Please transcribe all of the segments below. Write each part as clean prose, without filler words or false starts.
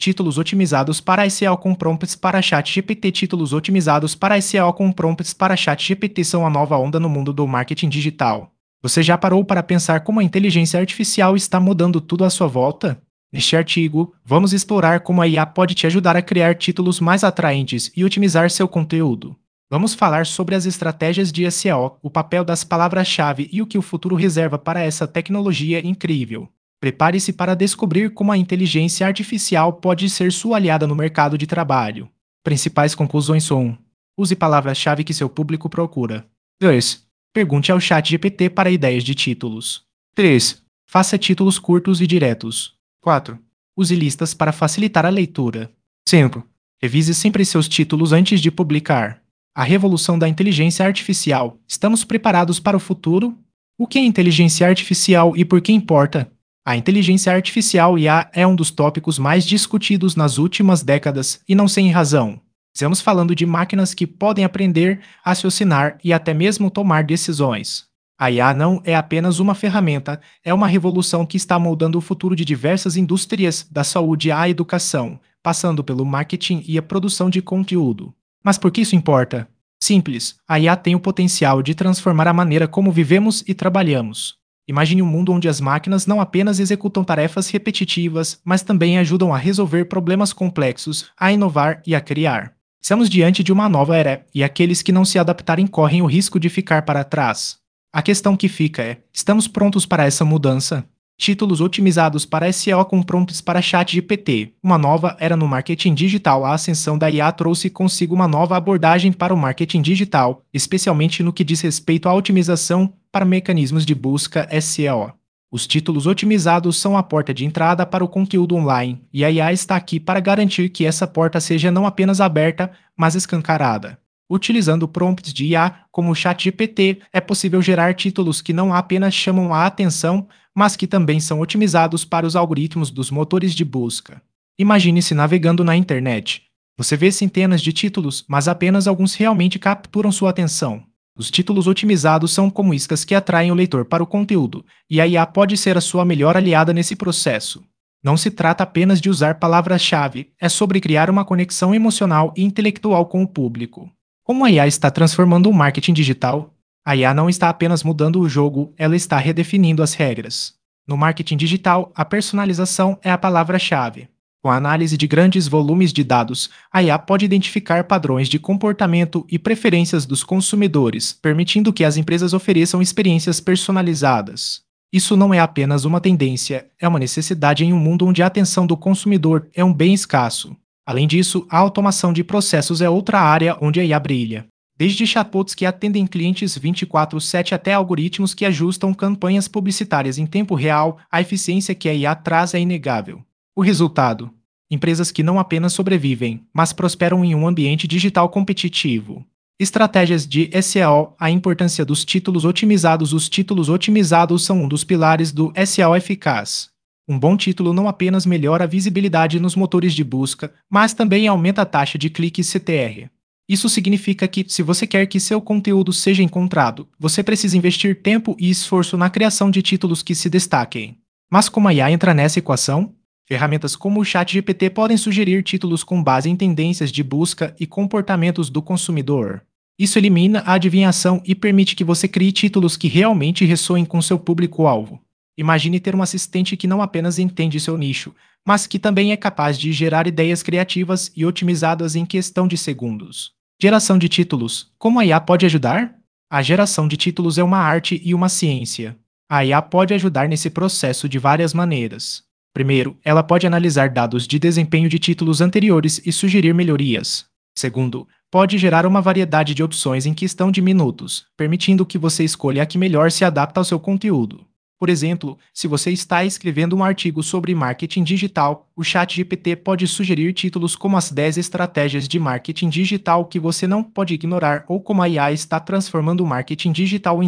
Títulos otimizados para SEO com prompts para ChatGPT. Títulos otimizados para SEO com prompts para ChatGPT são a nova onda no mundo do marketing digital. Você já parou para pensar como a inteligência artificial está mudando tudo à sua volta? Neste artigo, vamos explorar como a IA pode te ajudar a criar títulos mais atraentes e otimizar seu conteúdo. Vamos falar sobre as estratégias de SEO, o papel das palavras-chave e o que o futuro reserva para essa tecnologia incrível. Prepare-se para descobrir como a inteligência artificial pode ser sua aliada no mercado de trabalho. Principais conclusões são: 1. Use palavras-chave que seu público procura. 2. Pergunte ao ChatGPT para ideias de títulos. 3. Faça títulos curtos e diretos. 4. Use listas para facilitar a leitura. 5. Revise sempre seus títulos antes de publicar. A revolução da inteligência artificial. Estamos preparados para o futuro? O que é inteligência artificial e por que importa? A inteligência artificial IA é um dos tópicos mais discutidos nas últimas décadas, e não sem razão. Estamos falando de máquinas que podem aprender, raciocinar e até mesmo tomar decisões. A IA não é apenas uma ferramenta, é uma revolução que está moldando o futuro de diversas indústrias, da saúde à educação, passando pelo marketing e a produção de conteúdo. Mas por que isso importa? Simples, a IA tem o potencial de transformar a maneira como vivemos e trabalhamos. Imagine um mundo onde as máquinas não apenas executam tarefas repetitivas, mas também ajudam a resolver problemas complexos, a inovar e a criar. Estamos diante de uma nova era, e aqueles que não se adaptarem correm o risco de ficar para trás. A questão que fica é: estamos prontos para essa mudança? Títulos otimizados para SEO com prompts para ChatGPT. Uma nova era no marketing digital. A ascensão da IA trouxe consigo uma nova abordagem para o marketing digital, especialmente no que diz respeito à otimização para mecanismos de busca SEO. Os títulos otimizados são a porta de entrada para o conteúdo online, e a IA está aqui para garantir que essa porta seja não apenas aberta, mas escancarada. Utilizando prompts de IA, como o ChatGPT, é possível gerar títulos que não apenas chamam a atenção, mas que também são otimizados para os algoritmos dos motores de busca. Imagine-se navegando na internet. Você vê centenas de títulos, mas apenas alguns realmente capturam sua atenção. Os títulos otimizados são como iscas que atraem o leitor para o conteúdo, e a IA pode ser a sua melhor aliada nesse processo. Não se trata apenas de usar palavras-chave, é sobre criar uma conexão emocional e intelectual com o público. Como a IA está transformando o marketing digital? A IA não está apenas mudando o jogo, ela está redefinindo as regras. No marketing digital, a personalização é a palavra-chave. Com a análise de grandes volumes de dados, a IA pode identificar padrões de comportamento e preferências dos consumidores, permitindo que as empresas ofereçam experiências personalizadas. Isso não é apenas uma tendência, é uma necessidade em um mundo onde a atenção do consumidor é um bem escasso. Além disso, a automação de processos é outra área onde a IA brilha. Desde chatbots que atendem clientes 24/7 até algoritmos que ajustam campanhas publicitárias em tempo real, a eficiência que a IA traz é inegável. O resultado: empresas que não apenas sobrevivem, mas prosperam em um ambiente digital competitivo. Estratégias de SEO. A importância dos títulos otimizados. Os títulos otimizados são um dos pilares do SEO eficaz. Um bom título não apenas melhora a visibilidade nos motores de busca, mas também aumenta a taxa de clique CTR. Isso significa que, se você quer que seu conteúdo seja encontrado, você precisa investir tempo e esforço na criação de títulos que se destaquem. Mas como a IA entra nessa equação? Ferramentas como o ChatGPT podem sugerir títulos com base em tendências de busca e comportamentos do consumidor. Isso elimina a adivinhação e permite que você crie títulos que realmente ressoem com seu público-alvo. Imagine ter um assistente que não apenas entende seu nicho, mas que também é capaz de gerar ideias criativas e otimizadas em questão de segundos. Geração de títulos. Como a IA pode ajudar? A geração de títulos é uma arte e uma ciência. A IA pode ajudar nesse processo de várias maneiras. Primeiro, ela pode analisar dados de desempenho de títulos anteriores e sugerir melhorias. Segundo, pode gerar uma variedade de opções em questão de minutos, permitindo que você escolha a que melhor se adapta ao seu conteúdo. Por exemplo, se você está escrevendo um artigo sobre marketing digital, o ChatGPT pode sugerir títulos como as 10 estratégias de marketing digital que você não pode ignorar ou como a IA está transformando o marketing digital em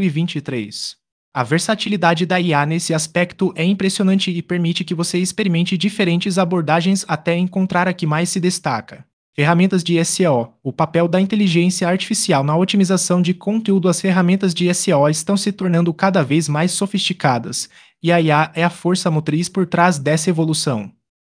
2023. A versatilidade da IA nesse aspecto é impressionante e permite que você experimente diferentes abordagens até encontrar a que mais se destaca. Ferramentas de SEO. O papel da inteligência artificial na otimização de conteúdo. As ferramentas de SEO estão se tornando cada vez mais sofisticadas, e a IA é a força motriz por trás dessa evolução.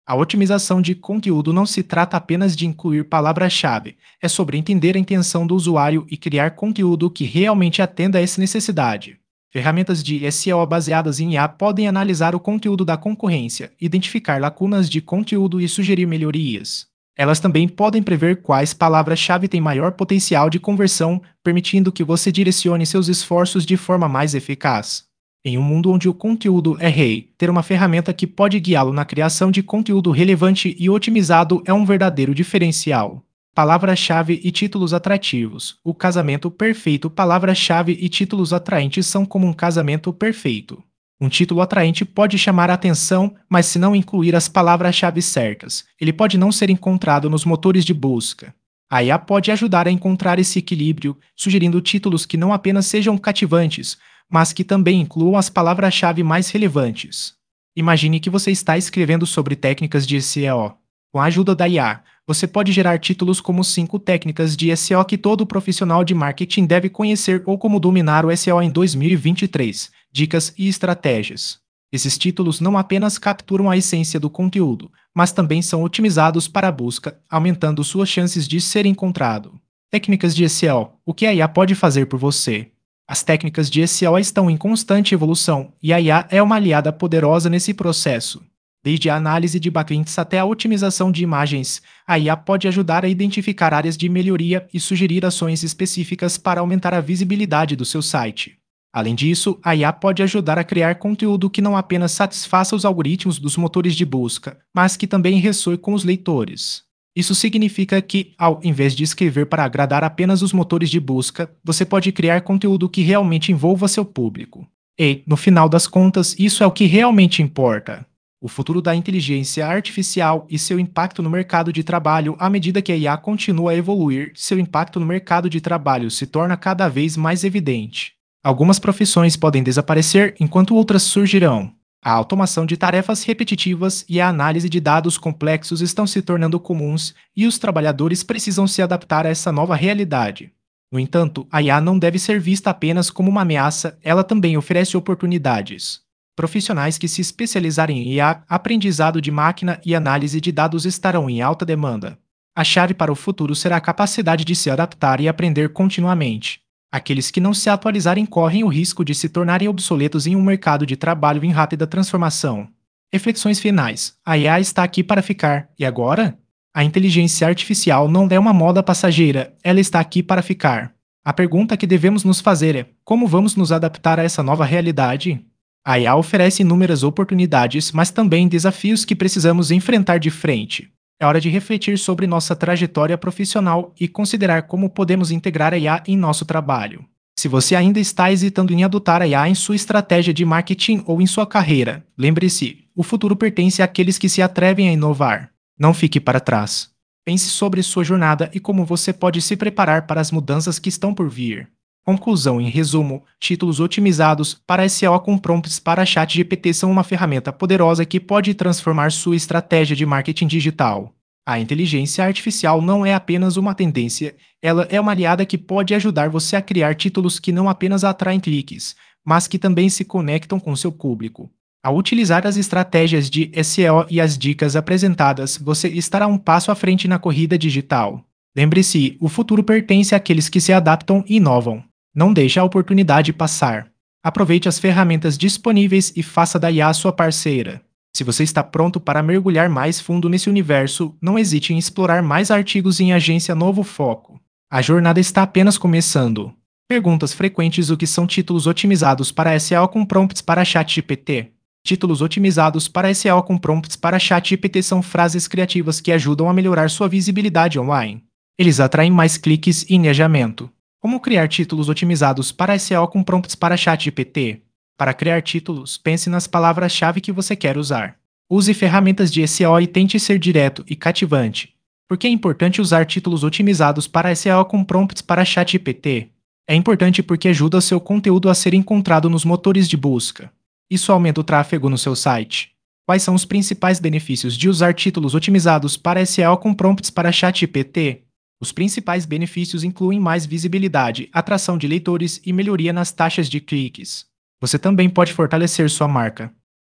A otimização de conteúdo não se trata apenas de incluir palavras-chave, é sobre entender a intenção do usuário e criar conteúdo que realmente atenda a essa necessidade. Ferramentas de SEO baseadas em IA podem analisar o conteúdo da concorrência, identificar lacunas de conteúdo e sugerir melhorias. Elas também podem prever quais palavras-chave têm maior potencial de conversão, permitindo que você direcione seus esforços de forma mais eficaz. Em um mundo onde o conteúdo é rei, ter uma ferramenta que pode guiá-lo na criação de conteúdo relevante e otimizado é um verdadeiro diferencial. Palavra-chave e títulos atrativos. O casamento perfeito. Palavra-chave e títulos atraentes são como um casamento perfeito. Um título atraente pode chamar a atenção, mas se não incluir as palavras-chave certas, ele pode não ser encontrado nos motores de busca. A IA pode ajudar a encontrar esse equilíbrio, sugerindo títulos que não apenas sejam cativantes, mas que também incluam as palavras-chave mais relevantes. Imagine que você está escrevendo sobre técnicas de SEO. Com a ajuda da IA, você pode gerar títulos como 5 técnicas de SEO que todo profissional de marketing deve conhecer ou como dominar o SEO em 2023, dicas e estratégias. Esses títulos não apenas capturam a essência do conteúdo, mas também são otimizados para a busca, aumentando suas chances de ser encontrado. Técnicas de SEO. O que a IA pode fazer por você? As técnicas de SEO estão em constante evolução e a IA é uma aliada poderosa nesse processo. Desde a análise de backlinks até a otimização de imagens, a IA pode ajudar a identificar áreas de melhoria e sugerir ações específicas para aumentar a visibilidade do seu site. Além disso, a IA pode ajudar a criar conteúdo que não apenas satisfaça os algoritmos dos motores de busca, mas que também ressoe com os leitores. Isso significa que, ao invés de escrever para agradar apenas os motores de busca, você pode criar conteúdo que realmente envolva seu público. E, no final das contas, isso é o que realmente importa. O futuro da inteligência artificial e seu impacto no mercado de trabalho. À medida que a IA continua a evoluir, seu impacto no mercado de trabalho se torna cada vez mais evidente. Algumas profissões podem desaparecer enquanto outras surgirão. A automação de tarefas repetitivas e a análise de dados complexos estão se tornando comuns e os trabalhadores precisam se adaptar a essa nova realidade. No entanto, a IA não deve ser vista apenas como uma ameaça, ela também oferece oportunidades. Profissionais que se especializarem em IA, aprendizado de máquina e análise de dados estarão em alta demanda. A chave para o futuro será a capacidade de se adaptar e aprender continuamente. Aqueles que não se atualizarem correm o risco de se tornarem obsoletos em um mercado de trabalho em rápida transformação. Reflexões finais. A IA está aqui para ficar, e agora? A inteligência artificial não é uma moda passageira, ela está aqui para ficar. A pergunta que devemos nos fazer é: como vamos nos adaptar a essa nova realidade? A IA oferece inúmeras oportunidades, mas também desafios que precisamos enfrentar de frente. É hora de refletir sobre nossa trajetória profissional e considerar como podemos integrar a IA em nosso trabalho. Se você ainda está hesitando em adotar a IA em sua estratégia de marketing ou em sua carreira, lembre-se, o futuro pertence àqueles que se atrevem a inovar. Não fique para trás. Pense sobre sua jornada e como você pode se preparar para as mudanças que estão por vir. Conclusão. Em resumo, títulos otimizados para SEO com prompts para ChatGPT são uma ferramenta poderosa que pode transformar sua estratégia de marketing digital. A inteligência artificial não é apenas uma tendência, ela é uma aliada que pode ajudar você a criar títulos que não apenas atraem cliques, mas que também se conectam com seu público. Ao utilizar as estratégias de SEO e as dicas apresentadas, você estará um passo à frente na corrida digital. Lembre-se, o futuro pertence àqueles que se adaptam e inovam. Não deixe a oportunidade passar. Aproveite as ferramentas disponíveis e faça da IA sua parceira. Se você está pronto para mergulhar mais fundo nesse universo, não hesite em explorar mais artigos em Agência Novo Foco. A jornada está apenas começando. Perguntas frequentes: o que são títulos otimizados para SEO com prompts para ChatGPT? Títulos otimizados para SEO com prompts para ChatGPT são frases criativas que ajudam a melhorar sua visibilidade online. Eles atraem mais cliques e engajamento. Como criar títulos otimizados para SEO com prompts para ChatGPT? Para criar títulos, pense nas palavras-chave que você quer usar. Use ferramentas de SEO e tente ser direto e cativante. Por que é importante usar títulos otimizados para SEO com prompts para ChatGPT? É importante porque ajuda seu conteúdo a ser encontrado nos motores de busca. Isso aumenta o tráfego no seu site. Quais são os principais benefícios de usar títulos otimizados para SEO com prompts para ChatGPT? Os principais benefícios incluem mais visibilidade, atração de leitores e melhoria nas taxas de cliques. Você também pode fortalecer sua marca.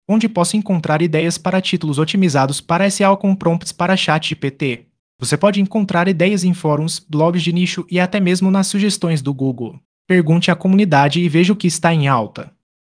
onde posso encontrar ideias para títulos otimizados para SEO com prompts para ChatGPT. Você pode encontrar ideias em fóruns, blogs de nicho e até mesmo nas sugestões do Google. Pergunte à comunidade e veja o que está em alta.